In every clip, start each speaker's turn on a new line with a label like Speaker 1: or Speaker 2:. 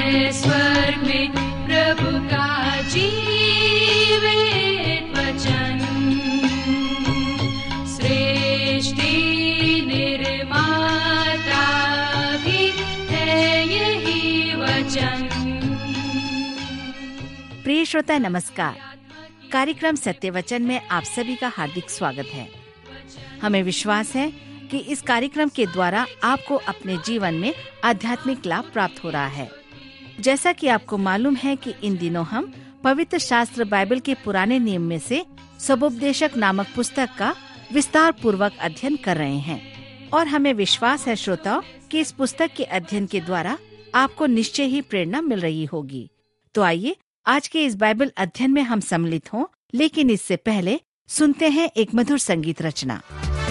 Speaker 1: है स्वर्ग में प्रभु का जीवित वचन। सृष्टि निर्माता भी है यही वचन।
Speaker 2: प्रिय श्रोता नमस्कार। कार्यक्रम सत्य वचन में आप सभी का हार्दिक स्वागत है। हमें विश्वास है कि इस कार्यक्रम के द्वारा आपको अपने जीवन में आध्यात्मिक लाभ प्राप्त हो रहा है। जैसा कि आपको मालूम है कि इन दिनों हम पवित्र शास्त्र बाइबल के पुराने नियम में से सबोपदेशक नामक पुस्तक का विस्तार पूर्वक अध्ययन कर रहे हैं और हमें विश्वास है श्रोताओ कि इस पुस्तक के अध्ययन के द्वारा आपको निश्चय ही प्रेरणा मिल रही होगी। तो आइए आज के इस बाइबल अध्ययन में हम सम्मिलित हों, लेकिन इससे पहले सुनते हैं एक मधुर संगीत रचना।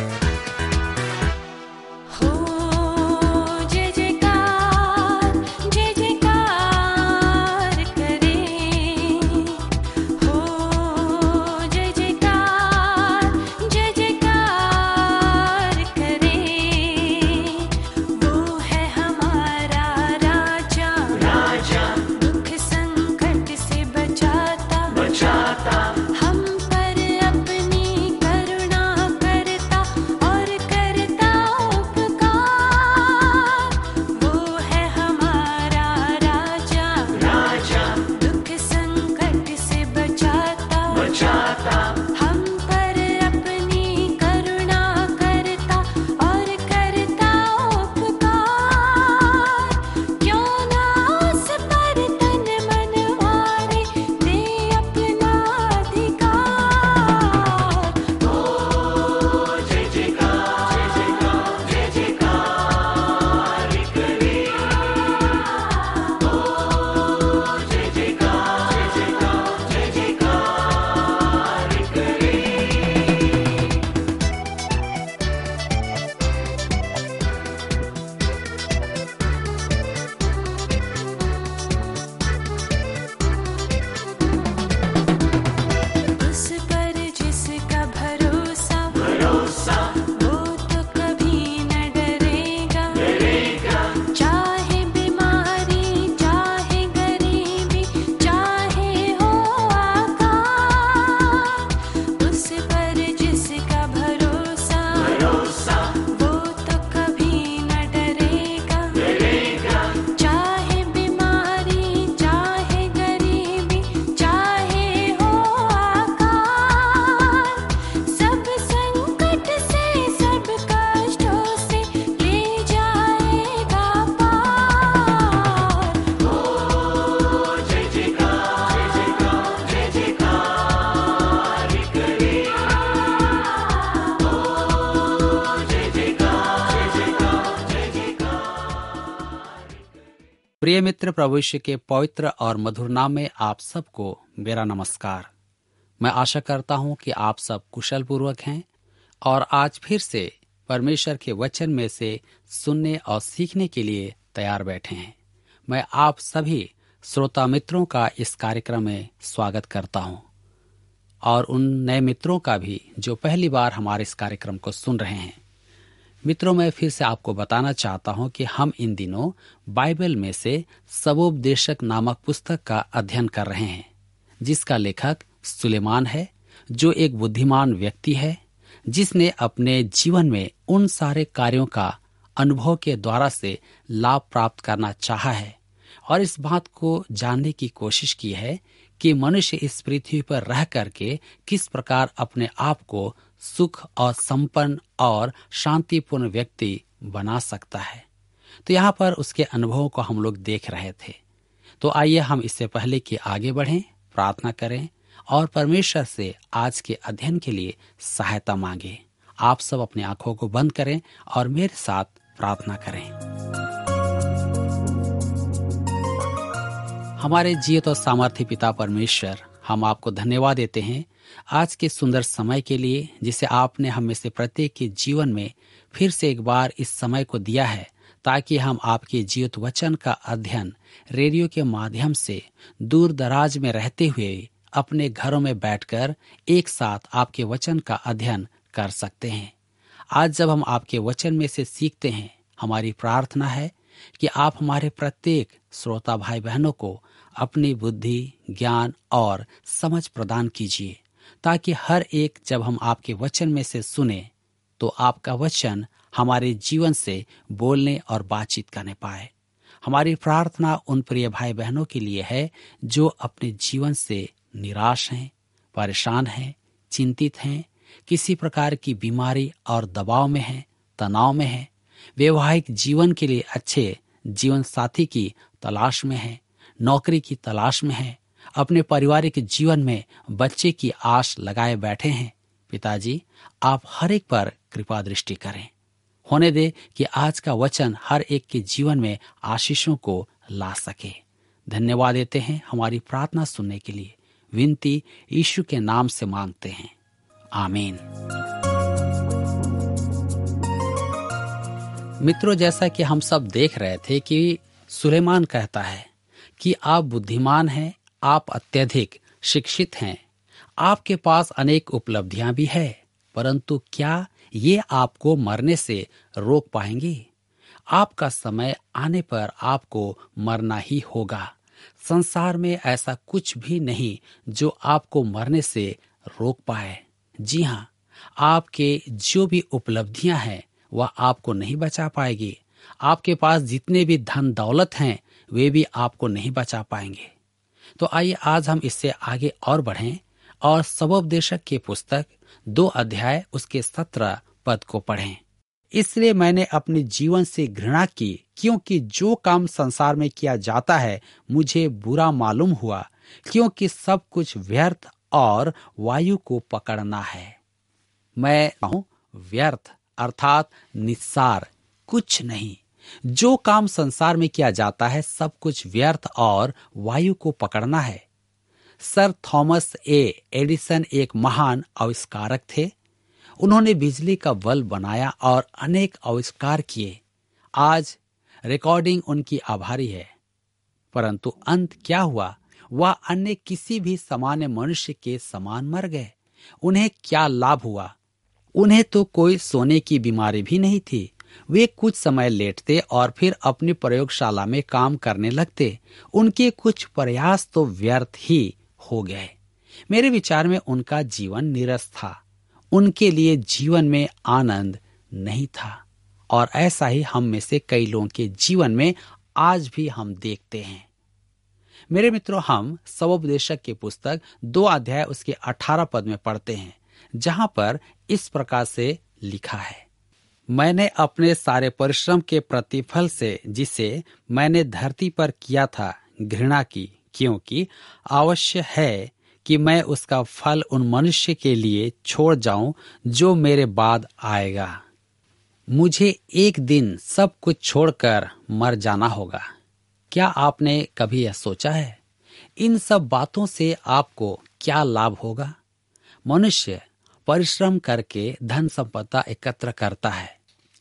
Speaker 3: प्रिय मित्र, प्रभु यीशु के पवित्र और मधुर नाम में आप सबको मेरा नमस्कार। मैं आशा करता हूं कि आप सब कुशल पूर्वक हैं और आज फिर से परमेश्वर के वचन में से सुनने और सीखने के लिए तैयार बैठे हैं। मैं आप सभी श्रोता मित्रों का इस कार्यक्रम में स्वागत करता हूं और उन नए मित्रों का भी जो पहली बार हमारे इस कार्यक्रम को सुन रहे हैं। मित्रों, मैं फिर से आपको बताना चाहता हूं कि हम इन दिनों बाइबल में से सबोपदेशक नामक पुस्तक का अध्ययन कर रहे हैं, जिसका लेखक सुलेमान है, जो एक बुद्धिमान व्यक्ति है, जिसने अपने जीवन में उन सारे कार्यों का अनुभव के द्वारा से लाभ प्राप्त करना चाहा है और इस बात को जानने की कोशिश की है कि मनुष्य इस पृथ्वी पर रह करके किस प्रकार अपने आप को सुख और संपन्न और शांतिपूर्ण व्यक्ति बना सकता है। तो यहाँ पर उसके अनुभवों को हम लोग देख रहे थे। तो आइए हम इससे पहले कि आगे बढ़ें, प्रार्थना करें और परमेश्वर से आज के अध्ययन के लिए सहायता मांगे। आप सब अपनी आंखों को बंद करें और मेरे साथ प्रार्थना करें। हमारे जीवित और सामर्थ्य पिता परमेश्वर, हम आपको धन्यवाद देते हैं आज के सुंदर समय के लिए, जिसे आपने हम में से प्रत्येक के जीवन में फिर से एक बार इस समय को दिया है, ताकि हम आपके जीवित वचन का अध्ययन रेडियो के माध्यम से दूर दराज में रहते हुए अपने घरों में बैठकर एक साथ आपके वचन का अध्ययन कर सकते हैं। आज जब हम आपके वचन में से सीखते हैं, हमारी प्रार्थना है कि आप हमारे प्रत्येक श्रोता भाई बहनों को अपनी बुद्धि, ज्ञान और समझ प्रदान कीजिए, ताकि हर एक जब हम आपके वचन में से सुने तो आपका वचन हमारे जीवन से बोलने और बातचीत करने पाए। हमारी प्रार्थना उन प्रिय भाई बहनों के लिए है जो अपने जीवन से निराश हैं, परेशान हैं, चिंतित हैं, किसी प्रकार की बीमारी और दबाव में हैं, तनाव में हैं, वैवाहिक जीवन के लिए अच्छे जीवन साथी की तलाश में हैं, नौकरी की तलाश में हैं, अपने पारिवारिक जीवन में बच्चे की आस लगाए बैठे हैं। पिताजी, आप हर एक पर कृपा दृष्टि करें। होने दे कि आज का वचन हर एक के जीवन में आशीषों को ला सके। धन्यवाद देते हैं हमारी प्रार्थना सुनने के लिए। विनती यीशु के नाम से मांगते हैं, आमीन। मित्रों, जैसा कि हम सब देख रहे थे कि सुलेमान कहता है कि आप बुद्धिमान हैं, आप अत्यधिक शिक्षित हैं, आपके पास अनेक उपलब्धियां भी है, परंतु क्या ये आपको मरने से रोक पाएंगी? आपका समय आने पर आपको मरना ही होगा। संसार में ऐसा कुछ भी नहीं जो आपको मरने से रोक पाए। जी हाँ, आपके जो भी उपलब्धियां हैं वह आपको नहीं बचा पाएगी। आपके पास जितने भी धन दौलत हैं वे भी आपको नहीं बचा पाएंगे। तो आइए आज हम इससे आगे और बढ़ें और सबोपदेशक की पुस्तक 2 अध्याय उसके 17 पद को पढ़ें। इसलिए मैंने अपने जीवन से घृणा की, क्योंकि जो काम संसार में किया जाता है मुझे बुरा मालूम हुआ, क्योंकि सब कुछ व्यर्थ और वायु को पकड़ना है। मैं कहूं व्यर्थ अर्थात निस्सार, कुछ नहीं। जो काम संसार में किया जाता है सब कुछ व्यर्थ और वायु को पकड़ना है। सर थॉमस एडिसन एक महान आविष्कारक थे। उन्होंने बिजली का बल्ब बनाया और अनेक आविष्कार किए। आज रिकॉर्डिंग उनकी आभारी है, परंतु अंत क्या हुआ? वह अन्य किसी भी सामान्य मनुष्य के समान मर गए। उन्हें क्या लाभ हुआ? उन्हें तो कोई सोने की बीमारी भी नहीं थी। वे कुछ समय लेटते और फिर अपनी प्रयोगशाला में काम करने लगते। उनके कुछ प्रयास तो व्यर्थ ही हो गए। मेरे विचार में उनका जीवन नीरस था। उनके लिए जीवन में आनंद नहीं था। और ऐसा ही हम में से कई लोगों के जीवन में आज भी हम देखते हैं। मेरे मित्रों, हम सबोपदेशक की पुस्तक 2 अध्याय उसके 18 पद में पढ़ते हैं, जहां पर इस प्रकार से लिखा है, मैंने अपने सारे परिश्रम के प्रतिफल से जिसे मैंने धरती पर किया था घृणा की, क्योंकि आवश्यक है कि मैं उसका फल उन मनुष्य के लिए छोड़ जाऊं जो मेरे बाद आएगा। मुझे एक दिन सब कुछ छोड़कर मर जाना होगा। क्या आपने कभी यह सोचा है? इन सब बातों से आपको क्या लाभ होगा? मनुष्य परिश्रम करके धन संपदा एकत्र करता है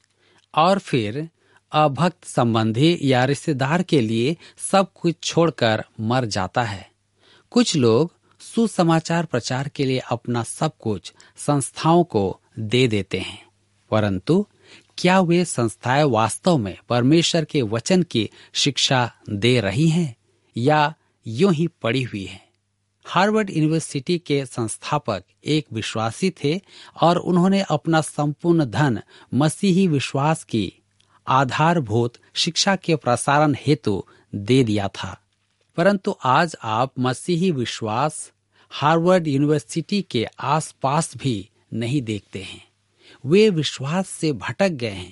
Speaker 3: और फिर अभक्त संबंधी या रिश्तेदार के लिए सब कुछ छोड़कर मर जाता है। कुछ लोग सुसमाचार प्रचार के लिए अपना सब कुछ संस्थाओं को दे देते हैं, परंतु क्या वे संस्थाएं वास्तव में परमेश्वर के वचन की शिक्षा दे रही हैं या यूं ही पड़ी हुई हैं? हार्वर्ड यूनिवर्सिटी के संस्थापक एक विश्वासी थे और उन्होंने अपना संपूर्ण धन मसीही विश्वास की आधारभूत शिक्षा के प्रसारण हेतु दे दिया था। परंतु आज आप मसीही विश्वास हार्वर्ड यूनिवर्सिटी के आसपास भी नहीं देखते हैं। वे विश्वास से भटक गए हैं।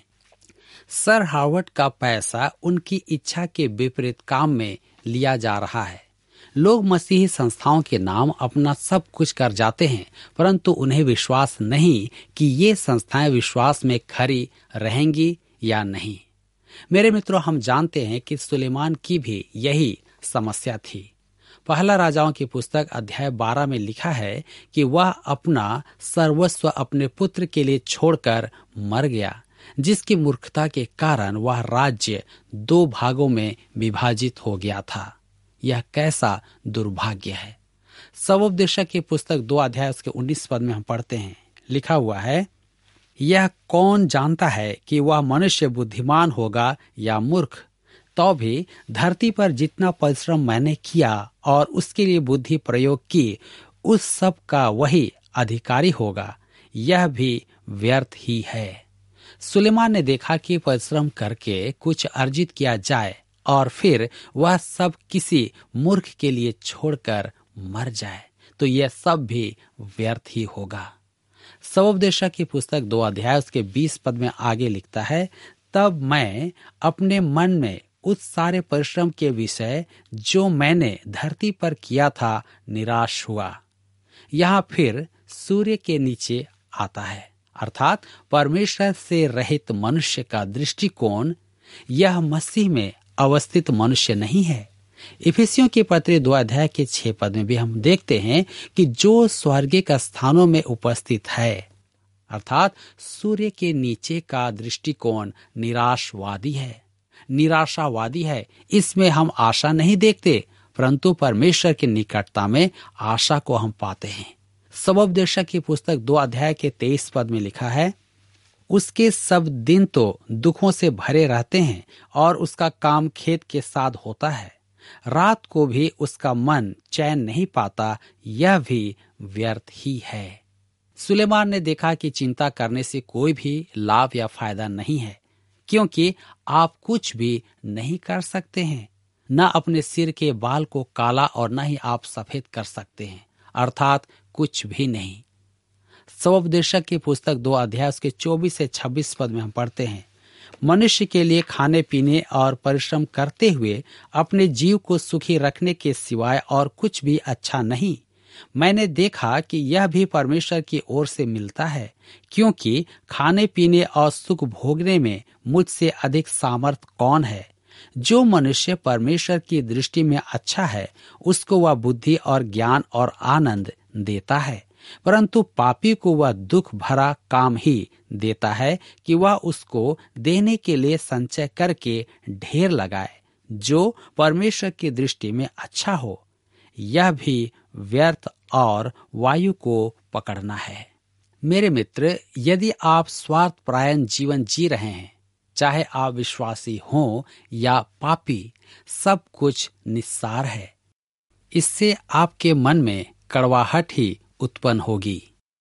Speaker 3: सर हार्वर्ड का पैसा उनकी इच्छा के विपरीत काम में लिया जा रहा है। लोग मसीही संस्थाओं के नाम अपना सब कुछ कर जाते हैं, परंतु उन्हें विश्वास नहीं कि ये संस्थाएं विश्वास में खरी रहेंगी या नहीं। मेरे मित्रों, हम जानते हैं कि सुलेमान की भी यही समस्या थी। पहला राजाओं की पुस्तक अध्याय 12 में लिखा है कि वह अपना सर्वस्व अपने पुत्र के लिए छोड़कर मर गया, जिसकी मूर्खता के कारण वह राज्य 2 भागों में विभाजित हो गया था। यह कैसा दुर्भाग्य है। सबोपदेशक की पुस्तक 2 अध्याय उसके 19 पद में हम पढ़ते हैं, लिखा हुआ है, यह कौन जानता है कि वह मनुष्य बुद्धिमान होगा या मूर्ख, तो भी धरती पर जितना परिश्रम मैंने किया और उसके लिए बुद्धि प्रयोग की, उस सब का वही अधिकारी होगा। यह भी व्यर्थ ही है। सुलेमान ने देखा कि परिश्रम करके कुछ अर्जित किया जाए और फिर वह सब किसी मूर्ख के लिए छोड़कर मर जाए, तो यह सब भी व्यर्थ ही होगा। सबोपदेशक की पुस्तक 2 अध्याय उसके 20 पद में आगे लिखता है, तब मैं अपने मन में उस सारे परिश्रम के विषय जो मैंने धरती पर किया था निराश हुआ। यहाँ फिर सूर्य के नीचे आता है, अर्थात परमेश्वर से रहित मनुष्य का दृष्टिकोण यह मसीह में अवस्थित मनुष्य नहीं है। इफिसियों के पत्र 2 अध्याय के 6 पद में भी हम देखते हैं कि जो स्वर्गिक स्थानों में उपस्थित है, अर्थात सूर्य के नीचे का दृष्टिकोण निराशावादी है। इसमें हम आशा नहीं देखते, परंतु परमेश्वर की निकटता में आशा को हम पाते हैं। सबोपदेशक की पुस्तक 2 अध्याय के 23 पद में लिखा है, उसके सब दिन तो दुखों से भरे रहते हैं और उसका काम खेत के साथ होता है। रात को भी उसका मन चैन नहीं पाता, यह भी व्यर्थ ही है। सुलेमान ने देखा कि चिंता करने से कोई भी लाभ या फायदा नहीं है, क्योंकि आप कुछ भी नहीं कर सकते हैं। न अपने सिर के बाल को काला और न ही आप सफेद कर सकते हैं, अर्थात कुछ भी नहीं। सबोपदेशक की पुस्तक 2 अध्याय उसके 24 से 26 पद में हम पढ़ते हैं, मनुष्य के लिए खाने पीने और परिश्रम करते हुए अपने जीव को सुखी रखने के सिवाय और कुछ भी अच्छा नहीं। मैंने देखा कि यह भी परमेश्वर की ओर से मिलता है, क्योंकि खाने पीने और सुख भोगने में मुझसे अधिक सामर्थ कौन है। जो मनुष्य परमेश्वर की दृष्टि में अच्छा है, उसको वह बुद्धि और ज्ञान और आनंद देता है, परंतु पापी को वह दुख भरा काम ही देता है कि वह उसको देने के लिए संचय करके ढेर लगाए। जो परमेश्वर की दृष्टि में अच्छा हो, यह भी व्यर्थ और वायु को पकड़ना है। मेरे मित्र, यदि आप स्वार्थपरायण जीवन जी रहे हैं, चाहे आप विश्वासी हों या पापी, सब कुछ निस्सार है। इससे आपके मन में कड़वाहट ही उत्पन्न होगी।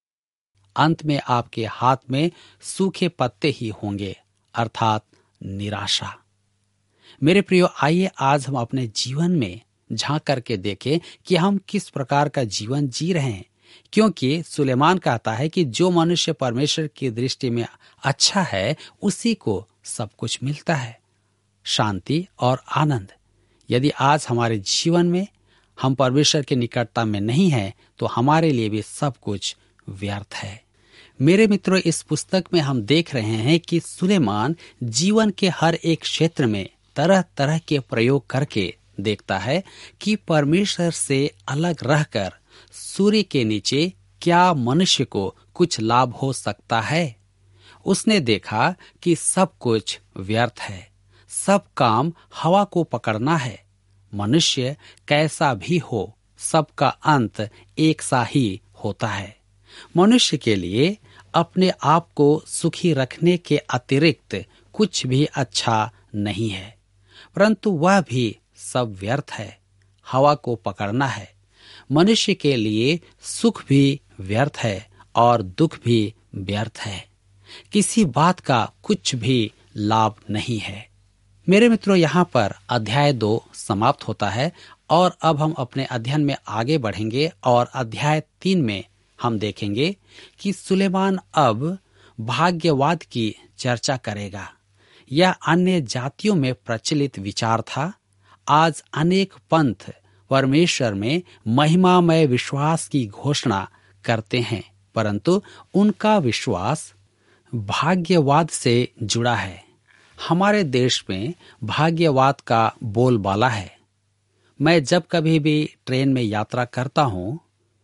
Speaker 3: अंत में आपके हाथ में सूखे पत्ते ही होंगे, अर्थात निराशा। मेरे प्रियो, आइए आज हम अपने जीवन में झांक करके देखें कि हम किस प्रकार का जीवन जी रहे हैं, क्योंकि सुलेमान कहता है कि जो मनुष्य परमेश्वर की दृष्टि में अच्छा है, उसी को सब कुछ मिलता है, शांति और आनंद। यदि आज हमारे जीवन में हम परमेश्वर की निकटता में नहीं हैं, तो हमारे लिए भी सब कुछ व्यर्थ है। मेरे मित्रों, इस पुस्तक में हम देख रहे हैं कि सुलेमान जीवन के हर एक क्षेत्र में तरह तरह के प्रयोग करके देखता है कि परमेश्वर से अलग रहकर सूर्य के नीचे क्या मनुष्य को कुछ लाभ हो सकता है। उसने देखा कि सब कुछ व्यर्थ है, सब काम हवा को पकड़ना है। मनुष्य कैसा भी हो, सबका अंत एक सा ही होता है। मनुष्य के लिए अपने आप को सुखी रखने के अतिरिक्त कुछ भी अच्छा नहीं है, परंतु वह भी सब व्यर्थ है, हवा को पकड़ना है। मनुष्य के लिए सुख भी व्यर्थ है और दुख भी व्यर्थ है, किसी बात का कुछ भी लाभ नहीं है। मेरे मित्रों, यहाँ पर अध्याय 2 समाप्त होता है और अब हम अपने अध्ययन में आगे बढ़ेंगे और अध्याय 3 में हम देखेंगे कि सुलेमान अब भाग्यवाद की चर्चा करेगा। यह अन्य जातियों में प्रचलित विचार था। आज अनेक पंथ परमेश्वर में महिमामय विश्वास की घोषणा करते हैं, परंतु उनका विश्वास भाग्यवाद से जुड़ा है। हमारे देश में भाग्यवाद का बोलबाला है। मैं जब कभी भी ट्रेन में यात्रा करता हूं,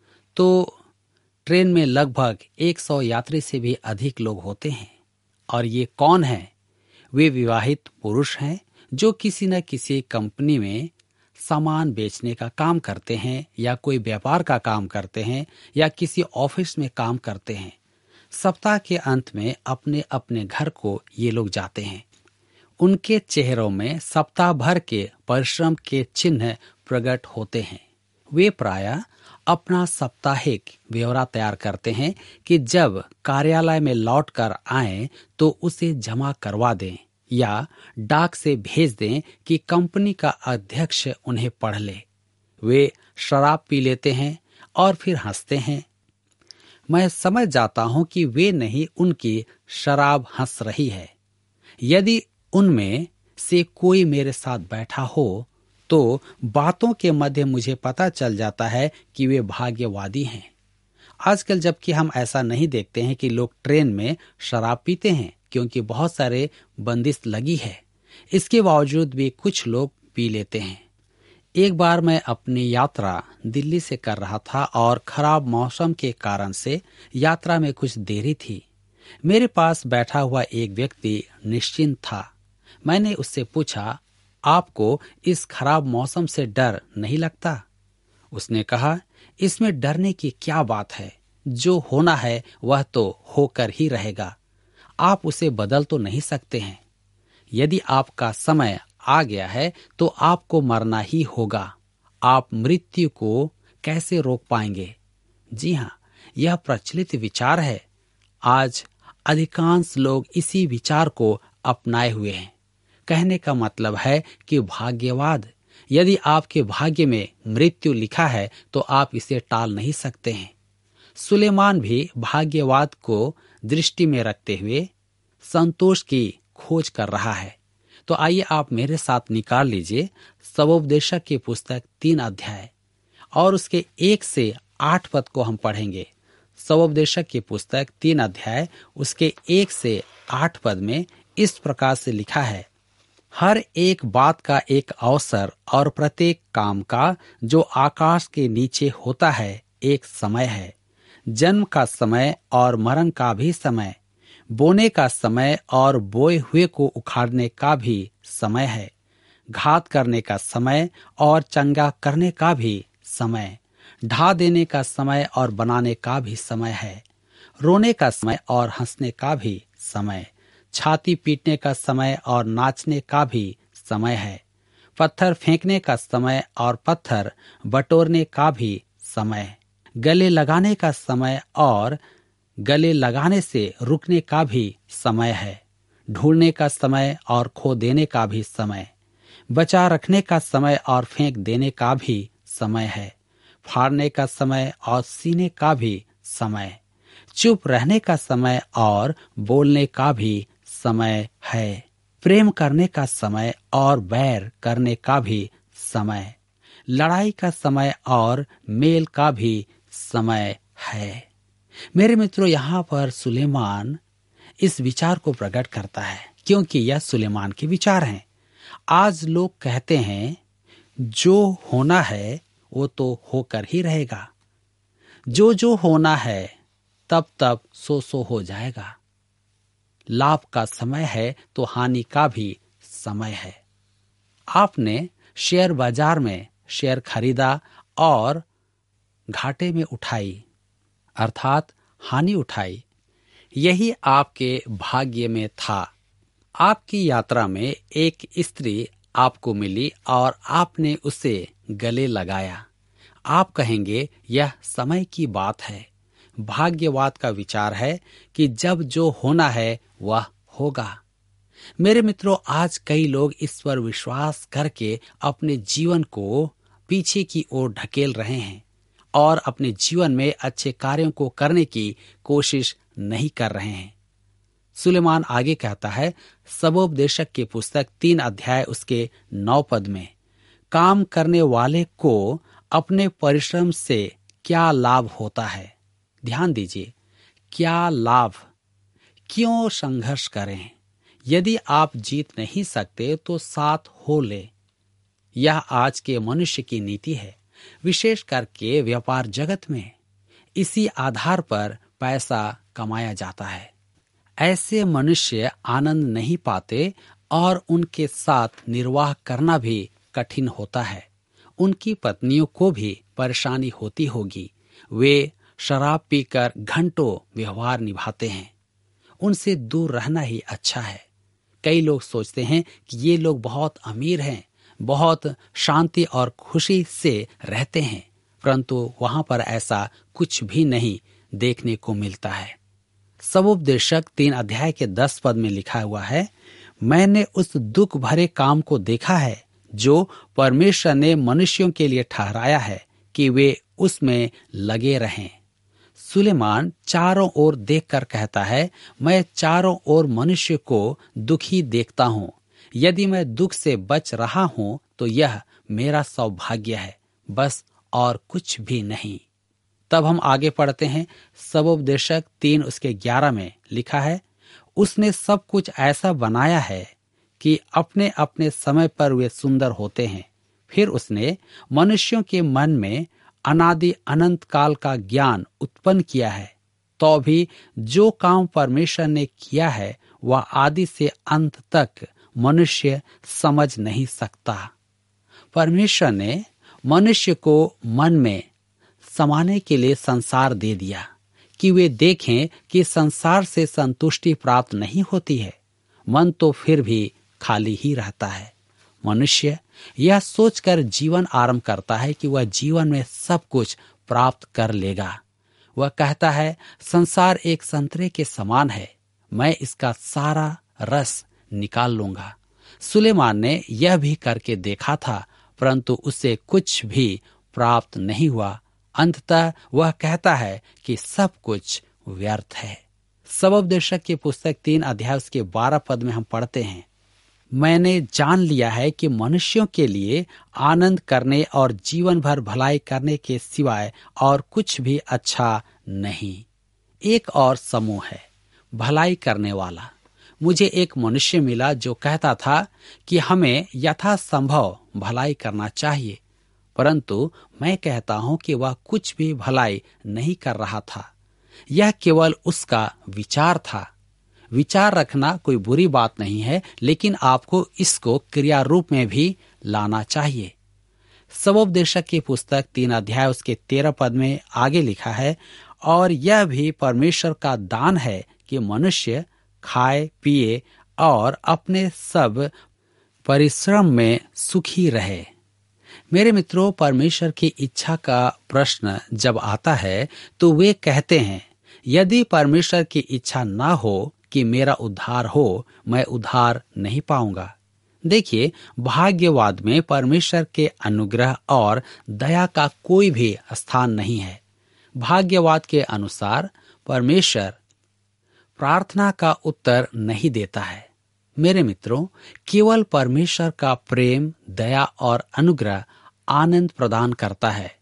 Speaker 3: तो ट्रेन में लगभग 100 यात्री से भी अधिक लोग होते हैं। और ये कौन है? वे विवाहित पुरुष हैं जो किसी न किसी कंपनी में सामान बेचने का काम करते हैं, या कोई व्यापार का काम करते हैं, या किसी ऑफिस में काम करते हैं। सप्ताह के अंत में अपने अपने घर को ये लोग जाते हैं। उनके चेहरों में सप्ताह भर के परिश्रम के चिन्ह प्रकट होते हैं। वे प्रायः अपना साप्ताहिक ब्यौरा तैयार करते हैं कि जब कार्यालय में लौटकर आएं तो उसे जमा करवा दें या डाक से भेज दें कि कंपनी का अध्यक्ष उन्हें पढ़ ले। वे शराब पी लेते हैं और फिर हंसते हैं। मैं समझ जाता हूं कि वे नहीं, उनकी शराब हंस रही है। यदि उनमें से कोई मेरे साथ बैठा हो तो बातों के मध्य मुझे पता चल जाता है कि वे भाग्यवादी हैं। आजकल जबकि हम ऐसा नहीं देखते हैं कि लोग ट्रेन में शराब पीते हैं, क्योंकि बहुत सारे बंदिश लगी है। इसके बावजूद भी कुछ लोग पी लेते हैं। एक बार मैं अपनी यात्रा दिल्ली से कर रहा था और खराब मौसम के कारण से यात्रा में कुछ देरी थी। मेरे पास बैठा हुआ एक व्यक्ति निश्चिंत था। मैंने उससे पूछा, आपको इस खराब मौसम से डर नहीं लगता? उसने कहा, इसमें डरने की क्या बात है, जो होना है वह तो होकर ही रहेगा। आप उसे बदल तो नहीं सकते हैं। यदि आपका समय आ गया है तो आपको मरना ही होगा। आप मृत्यु को कैसे रोक पाएंगे? जी हाँ, यह प्रचलित विचार है। आज अधिकांश लोग इसी विचार को अपनाए हुए हैं। कहने का मतलब है कि भाग्यवाद, यदि आपके भाग्य में मृत्यु लिखा है तो आप इसे टाल नहीं सकते हैं। सुलेमान भी भाग्यवाद को दृष्टि में रखते हुए संतोष की खोज कर रहा है। तो आइए आप मेरे साथ निकाल लीजिए सबोपदेशक की पुस्तक 3 अध्याय और उसके 1 से 8 पद को हम पढ़ेंगे। सबोपदेशक की पुस्तक 3 अध्याय उसके 1 से 8 पद में इस प्रकार से लिखा है, हर एक बात का एक अवसर और प्रत्येक काम का जो आकाश के नीचे होता है एक समय है, जन्म का समय और मरण का भी समय, बोने का समय और बोए हुए को उखाड़ने का भी समय है, घात करने का समय और चंगा करने का भी समय, ढा देने का समय और बनाने का भी समय है, रोने का समय और हंसने का भी समय, छाती पीटने का समय और नाचने का भी समय है, पत्थर फेंकने का समय और पत्थर बटोरने का भी समय, गले लगाने का समय और गले लगाने से रुकने का भी समय है, ढूंढने का समय और खो देने का भी समय, बचा रखने का समय और फेंक देने का भी समय है, फाड़ने का समय और सीने का भी समय, चुप रहने का समय और बोलने का भी समय है, प्रेम करने का समय और बैर करने का भी समय, लड़ाई का समय और मेल का भी समय है। मेरे मित्रों, यहाँ पर सुलेमान इस विचार को प्रकट करता है, क्योंकि यह सुलेमान के विचार हैं। आज लोग कहते हैं जो होना है वो तो होकर ही रहेगा, जो होना है तब तब सो हो जाएगा। लाभ का समय है तो हानि का भी समय है। आपने शेयर बाजार में शेयर खरीदा और घाटे में उठाई, अर्थात हानि उठाई। यही आपके भाग्य में था। आपकी यात्रा में एक स्त्री आपको मिली और आपने उसे गले लगाया। आप कहेंगे यह समय की बात है। भाग्यवाद का विचार है कि जब जो होना है वह होगा। मेरे मित्रों, आज कई लोग इस पर विश्वास करके अपने जीवन को पीछे की ओर ढकेल रहे हैं और अपने जीवन में अच्छे कार्यों को करने की कोशिश नहीं कर रहे हैं। सुलेमान आगे कहता है, सबोपदेशक की पुस्तक 3 अध्याय उसके 9 पद में, काम करने वाले को अपने परिश्रम से क्या लाभ होता है। ध्यान दीजिए, क्या लाभ। क्यों संघर्ष करें? यदि आप जीत नहीं सकते तो साथ हो ले। यह आज के मनुष्य की नीति है, विशेष करके व्यापार जगत में। इसी आधार पर पैसा कमाया जाता है। ऐसे मनुष्य आनंद नहीं पाते और उनके साथ निर्वाह करना भी कठिन होता है। उनकी पत्नियों को भी परेशानी होती होगी। वे शराब पीकर घंटों व्यवहार निभाते हैं। उनसे दूर रहना ही अच्छा है, कई लोग सोचते हैं कि ये लोग बहुत अमीर हैं, बहुत शांति और खुशी से रहते हैं, परंतु वहां पर ऐसा कुछ भी नहीं देखने को मिलता है। सबोपदेशक 3 अध्याय के 10 पद में लिखा हुआ है, मैंने उस दुख भरे काम को देखा है जो परमेश्वर ने मनुष्यों के लिए ठहराया है कि वे उसमें लगे रहें। सुलेमान चारों ओर देखकर कहता है, मैं चारों ओर मनुष्य को दुखी देखता हूँ। यदि मैं दुख से बच रहा हूँ तो यह मेरा सौभाग्य है, बस और कुछ भी नहीं। तब हम आगे पढ़ते हैं, सबोपदेशक 3 उसके 11 में लिखा है, उसने सब कुछ ऐसा बनाया है कि अपने अपने समय पर वे सुंदर होते हैं। फिर उसने मनुष्यों के मन में अनादि अनंत काल का ज्ञान उत्पन्न किया है, तो भी जो काम परमेश्वर ने किया है वह आदि से अंत तक मनुष्य समझ नहीं सकता। परमेश्वर ने मनुष्य को मन में समाने के लिए संसार दे दिया कि वे देखें कि संसार से संतुष्टि प्राप्त नहीं होती है, मन तो फिर भी खाली ही रहता है। मनुष्य यह सोचकर जीवन आरंभ करता है कि वह जीवन में सब कुछ प्राप्त कर लेगा। वह कहता है, संसार एक संतरे के समान है, मैं इसका सारा रस निकाल लूंगा। सुलेमान ने यह भी करके देखा था, परंतु उसे कुछ भी प्राप्त नहीं हुआ। अंततः वह कहता है कि सब कुछ व्यर्थ है। सबोपदेशक की पुस्तक 3 अध्याय उसके 12 पद में हम पढ़ते हैं, मैंने जान लिया है कि मनुष्यों के लिए आनंद करने और जीवन भर भलाई करने के सिवाय और कुछ भी अच्छा नहीं। एक और समूह है, भलाई करने वाला। मुझे एक मनुष्य मिला जो कहता था कि हमें यथासंभव भलाई करना चाहिए, परंतु मैं कहता हूं कि वह कुछ भी भलाई नहीं कर रहा था। यह केवल उसका विचार था। विचार रखना कोई बुरी बात नहीं है, लेकिन आपको इसको क्रिया रूप में भी लाना चाहिए। सबोपदेशक की पुस्तक 3 अध्याय उसके 13 पद में आगे लिखा है, और यह भी परमेश्वर का दान है कि मनुष्य खाए पिए और अपने सब परिश्रम में सुखी रहे। मेरे मित्रों, परमेश्वर की इच्छा का प्रश्न जब आता है तो वे कहते हैं, यदि परमेश्वर की इच्छा ना हो कि मेरा उद्धार हो, मैं उद्धार नहीं पाऊंगा। देखिए, भाग्यवाद में परमेश्वर के अनुग्रह और दया का कोई भी स्थान नहीं है। भाग्यवाद के अनुसार परमेश्वर प्रार्थना का उत्तर नहीं देता है। मेरे मित्रों, केवल परमेश्वर का प्रेम, दया और अनुग्रह आनंद प्रदान करता है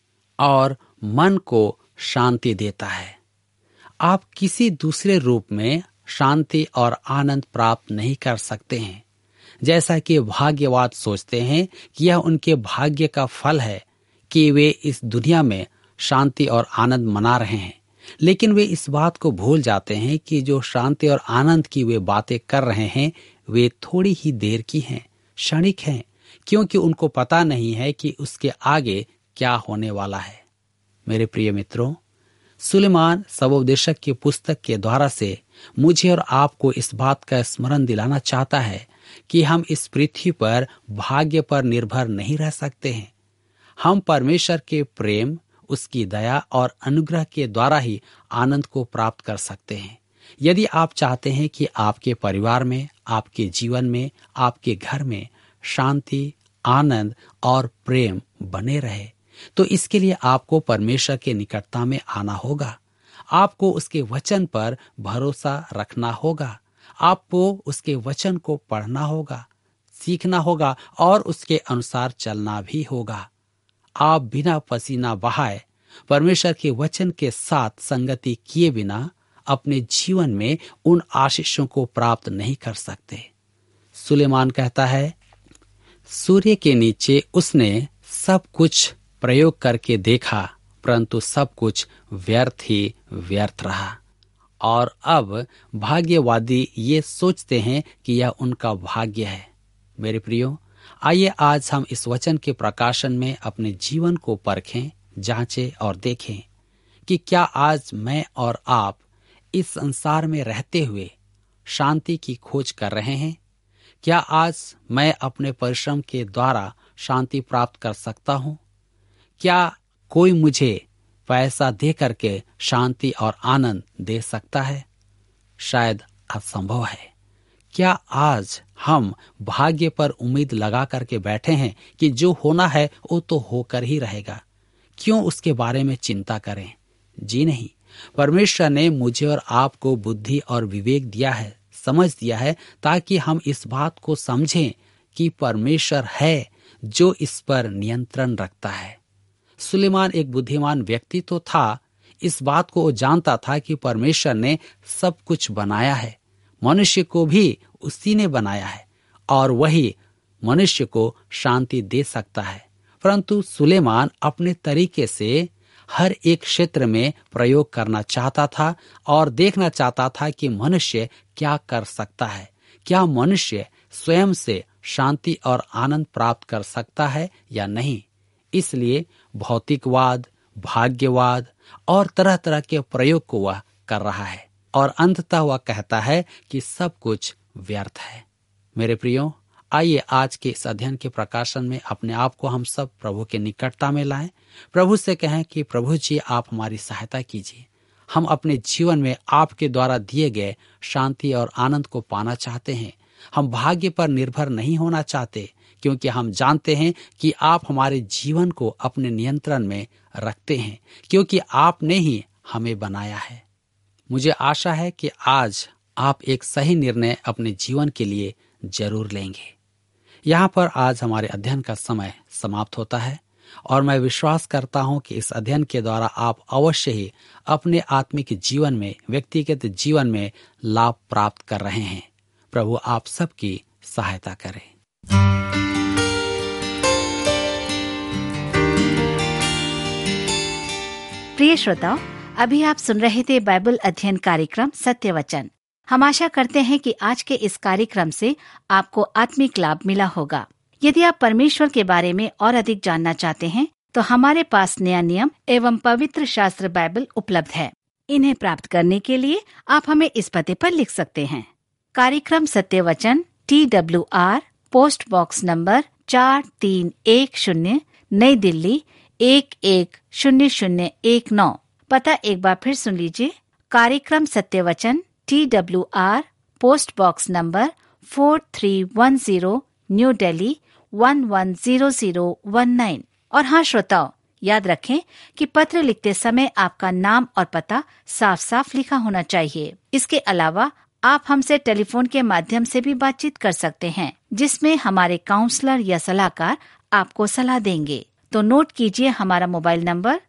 Speaker 3: और मन को शांति देता है। आप किसी दूसरे रूप में शांति और आनंद प्राप्त नहीं कर सकते हैं। जैसा कि भाग्यवाद सोचते हैं कि यह उनके भाग्य का फल है कि वे इस दुनिया में शांति और आनंद मना रहे हैं, लेकिन वे इस बात को भूल जाते हैं कि जो शांति और आनंद की वे बातें कर रहे हैं वे थोड़ी ही देर की हैं, क्षणिक हैं, क्योंकि उनको पता नहीं है कि उसके आगे क्या होने वाला है। मेरे प्रिय मित्रों, सुलेमान सबोपदेशक की पुस्तक के द्वारा से मुझे और आपको इस बात का स्मरण दिलाना चाहता है कि हम इस पृथ्वी पर भाग्य पर निर्भर नहीं रह सकते हैं। हम परमेश्वर के प्रेम, उसकी दया और अनुग्रह के द्वारा ही आनंद को प्राप्त कर सकते हैं। यदि आप चाहते हैं कि आपके परिवार में, आपके जीवन में, आपके घर में शांति, आनंद और प्रेम बने रहे, तो इसके लिए आपको परमेश्वर के निकटता में आना होगा। आपको उसके वचन पर भरोसा रखना होगा। आपको उसके वचन को पढ़ना होगा, सीखना होगा और उसके अनुसार चलना भी होगा। आप बिना पसीना बहाए परमेश्वर के वचन के साथ संगति किए बिना अपने जीवन में उन आशीषों को प्राप्त नहीं कर सकते। सुलेमान कहता है, सूर्य के नीचे उसने सब कुछ प्रयोग करके देखा, परंतु सब कुछ व्यर्थ ही व्यर्थ रहा। और अब भाग्यवादी ये सोचते हैं कि यह उनका भाग्य है। मेरे प्रियो, आइए आज हम इस वचन के प्रकाशन में अपने जीवन को परखें, जांचें और देखें कि क्या आज मैं और आप इस संसार में रहते हुए शांति की खोज कर रहे हैं? क्या आज मैं अपने परिश्रम के द्वारा शांति प्राप्त कर सकता हूँ? क्या कोई मुझे पैसा दे करके शांति और आनंद दे सकता है? शायद असंभव है। क्या आज हम भाग्य पर उम्मीद लगा करके बैठे हैं कि जो होना है वो तो होकर ही रहेगा, क्यों उसके बारे में चिंता करें? जी नहीं, परमेश्वर ने मुझे और आपको बुद्धि और विवेक दिया है, समझ दिया है, ताकि हम इस बात को समझें कि परमेश्वर है जो इस पर नियंत्रण रखता है। सुलेमान एक बुद्धिमान व्यक्ति तो था, इस बात को वो जानता था कि परमेश्वर ने सब कुछ बनाया है, मनुष्य को भी उसी ने बनाया है और वही मनुष्य को शांति दे सकता है। परंतु सुलेमान अपने तरीके से हर एक क्षेत्र में प्रयोग करना चाहता था और देखना चाहता था कि मनुष्य क्या कर सकता है, क्या मनुष्य स्वयं से शांति और आनंद प्राप्त कर सकता है या नहीं। इसलिए भौतिकवाद, भाग्यवाद और तरह तरह के प्रयोग को वह कर रहा है और अंततः वह कहता है कि सब कुछ व्यर्थ है। मेरे प्रियो, आइए आज के इस अध्ययन के प्रकाशन में अपने आप को हम सब प्रभु के निकटता में लाएं। प्रभु से कहें कि प्रभु जी, आप हमारी सहायता कीजिए। हम अपने जीवन में आपके द्वारा दिए गए शांति और आनंद को पाना चाहते हैं। हम भाग्य पर निर्भर नहीं होना चाहते, क्योंकि हम जानते हैं कि आप हमारे जीवन को अपने नियंत्रण में रखते हैं, क्योंकि आपने ही हमें बनाया है। मुझे आशा है कि आज आप एक सही निर्णय अपने जीवन के लिए जरूर लेंगे। यहाँ पर आज हमारे अध्ययन का समय समाप्त होता है और मैं विश्वास करता हूँ कि इस अध्ययन के द्वारा आप अवश्य ही अपने आत्मिक जीवन में, व्यक्तिगत जीवन में लाभ प्राप्त कर रहे हैं। प्रभु आप सबकी सहायता करे।
Speaker 2: प्रिय श्रोताओ, अभी आप सुन रहे थे बाइबल अध्ययन कार्यक्रम सत्य वचन। हम आशा करते हैं कि आज के इस कार्यक्रम से आपको आत्मिक लाभ मिला होगा। यदि आप परमेश्वर के बारे में और अधिक जानना चाहते हैं तो हमारे पास नया नियम एवं पवित्र शास्त्र बाइबल उपलब्ध है। इन्हें प्राप्त करने के लिए आप हमें इस पते पर लिख सकते हैं। कार्यक्रम सत्य वचन, TWR, पोस्ट बॉक्स नंबर 4310, नई दिल्ली 110019। पता एक बार फिर सुन लीजिए। कार्यक्रम सत्य वचन, TWR, post box number 4310, new Delhi 110019। और हाँ श्रोताओ, याद रखें कि पत्र लिखते समय आपका नाम और पता साफ साफ लिखा होना चाहिए। इसके अलावा आप हमसे टेलीफोन के माध्यम से भी बातचीत कर सकते हैं, जिसमें हमारे काउंसलर या सलाहकार आपको सलाह देंगे। तो नोट कीजिए हमारा मोबाइल नंबर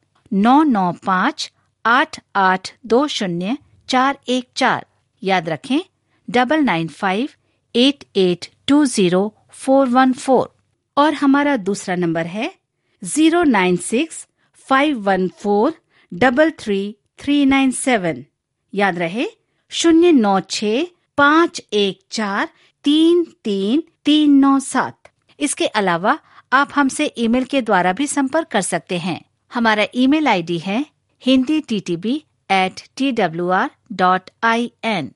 Speaker 2: 9958820414। याद रखें 9958820414। और हमारा दूसरा नंबर है 09651433397। याद रहे 09651433397। इसके अलावा आप हमसे ईमेल के द्वारा भी संपर्क कर सकते हैं। हमारा ईमेल आईडी है hinditb@twr.in,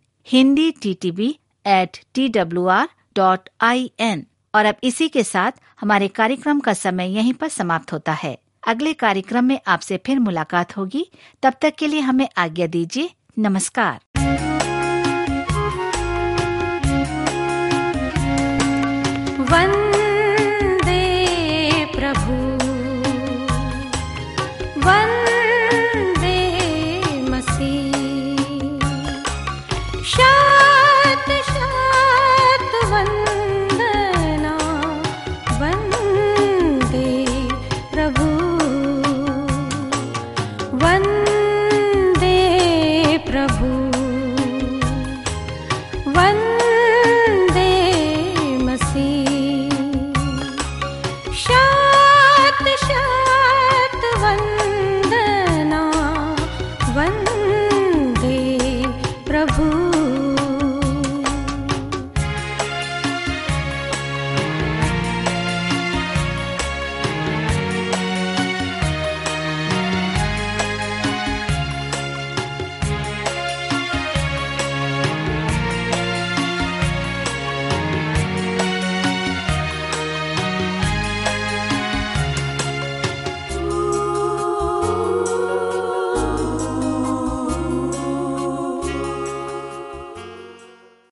Speaker 2: hinditb@twr.in। और अब इसी के साथ हमारे कार्यक्रम का समय यहीं पर समाप्त होता है। अगले कार्यक्रम में आपसे फिर मुलाकात होगी। तब तक के लिए हमें आज्ञा दीजिए। नमस्कार।
Speaker 1: वंदे